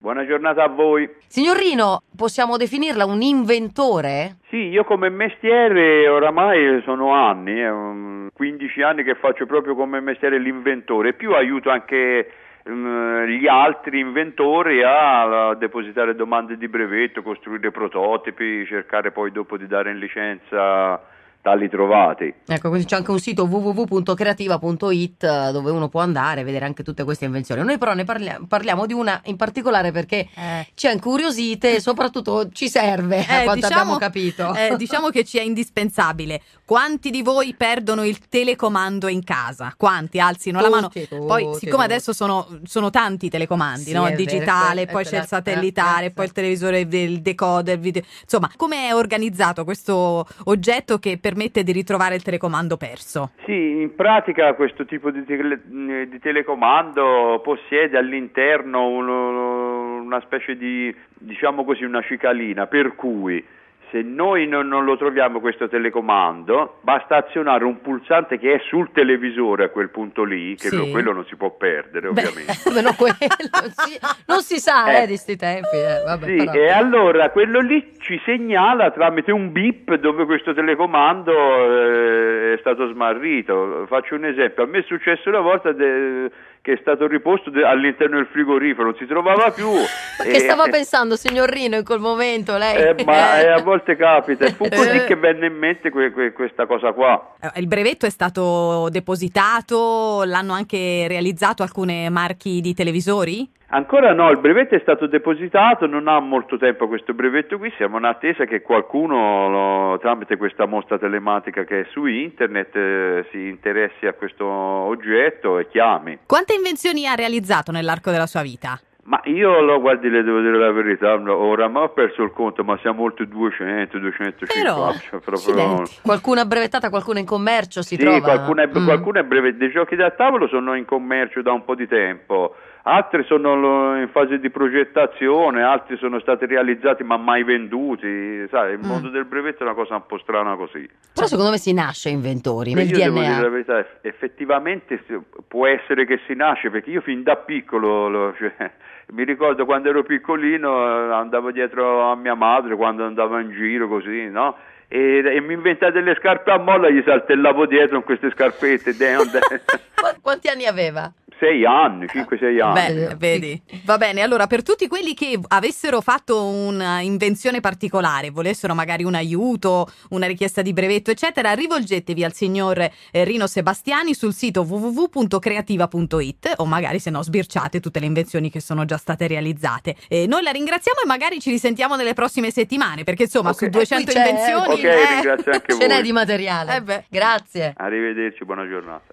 Buona giornata a voi. Signor Rino, possiamo definirla un inventore? Sì, io come mestiere oramai sono anni, 15 anni che faccio proprio come mestiere l'inventore, più aiuto anche gli altri inventori a depositare domande di brevetto, costruire prototipi, cercare poi dopo di dare in licenza tali trovati. Ecco, quindi c'è anche un sito www.creativa.it dove uno può andare e vedere anche tutte queste invenzioni. Noi però ne parliamo di una in particolare perché ci ha incuriosite e soprattutto ci serve, a quanto abbiamo capito. Diciamo che ci è indispensabile. Quanti di voi perdono il telecomando in casa? Quanti? Alzino la mano. Poi, siccome adesso sono tanti i telecomandi, sì, no? Il digitale, poi c'è il satellitare, poi il televisore, il decoder, il video. Insomma, come è organizzato questo oggetto che permette di ritrovare il telecomando perso? Sì, in pratica questo tipo di telecomando possiede all'interno una specie di, diciamo così, una cicalina, per cui se noi non lo troviamo questo telecomando, basta azionare un pulsante che è sul televisore a quel punto lì, che quello non si può perdere, ovviamente. Meno quello, non si sa di sti tempi. Vabbè, sì, però. E allora quello lì ci segnala tramite un bip dove questo telecomando è stato smarrito. Faccio un esempio, a me è successo una volta che è stato riposto all'interno del frigorifero, non si trovava più. Che stava pensando, signor Rino, in quel momento lei? A volte capita, fu così che venne in mente questa cosa qua. Il brevetto è stato depositato, l'hanno anche realizzato alcune marchi di televisori? Ancora no, il brevetto è stato depositato, non ha molto tempo questo brevetto qui, siamo in attesa che qualcuno tramite questa mostra telematica che è su internet si interessi a questo oggetto e chiami. Quante invenzioni ha realizzato nell'arco della sua vita? Ma io guardi, le devo dire la verità, oramai ho perso il conto, ma siamo oltre 200, 250. Però, qualcuna brevettata, qualcuna in commercio si trova? Qualcuna è brevettata. Dei giochi da tavolo sono in commercio da un po' di tempo. Altri sono in fase di progettazione, altri sono stati realizzati ma mai venduti. Sai, il mondo del brevetto è una cosa un po' strana così. Però secondo me si nasce inventori nel io DNA. Devo dire la verità, effettivamente può essere che si nasce, perché io fin da piccolo mi ricordo quando ero piccolino andavo dietro a mia madre quando andavo in giro così, no? E mi inventai delle scarpe a molla, gli saltellavo dietro con queste scarpette. Quanti anni aveva? 6 anni, 5-6 anni. Beh, vedi. Va bene, allora per tutti quelli che avessero fatto un'invenzione particolare, volessero magari un aiuto, una richiesta di brevetto, eccetera, rivolgetevi al signor Rino Sebastiani sul sito www.creativa.it o magari se no sbirciate tutte le invenzioni che sono già state realizzate. Noi la ringraziamo e magari ci risentiamo nelle prossime settimane, perché insomma su 200 invenzioni ringrazio anche voi. Ce n'è di materiale. Beh. Grazie. Arrivederci, buona giornata.